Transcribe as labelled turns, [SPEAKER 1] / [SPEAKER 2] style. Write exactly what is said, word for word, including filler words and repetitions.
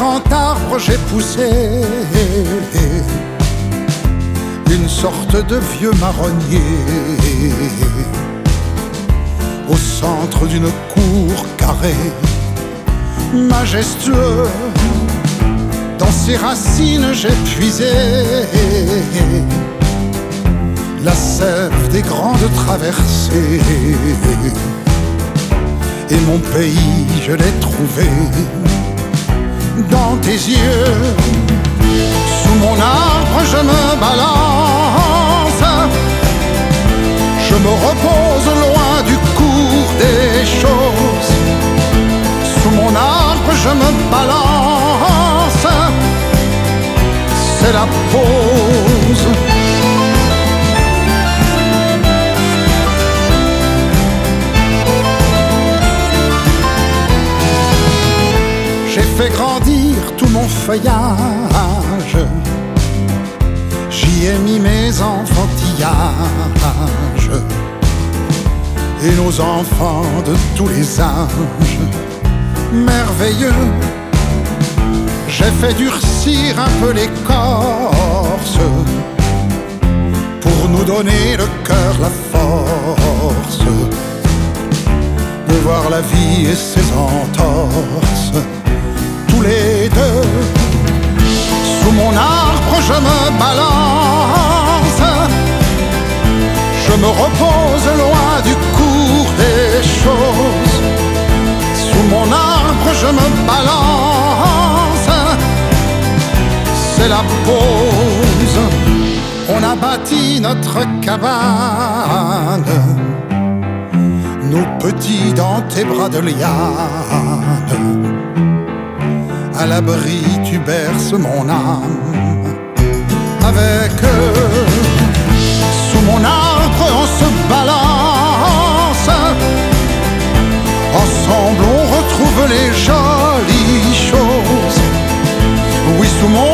[SPEAKER 1] grand arbre j'ai poussé une sorte de vieux marronnier au centre d'une cour carrée, majestueux. Dans ses racines j'ai puisé la sève des grandes traversées, et mon pays je l'ai trouvé dans tes yeux. Sous mon arbre je me balance, je me repose loin du cours des choses. Sous mon arbre je me balance, c'est la pause. J'ai fait grandir tout mon feuillage, j'y ai mis mes enfantillages et nos enfants de tous les âges. Merveilleux, j'ai fait durcir un peu l'écorce pour nous donner le cœur, la force de voir la vie et ses entorses. Tous les deux, sous mon arbre je me balance, je me repose loin du cours des choses. Sous mon arbre je me balance, c'est la pause. On a bâti notre cabane, nous petits dans tes bras de liane. À l'abri tu berces mon âme avec eux. Sous mon arbre on se balance, ensemble on retrouve les jolies choses. Oui, sous mon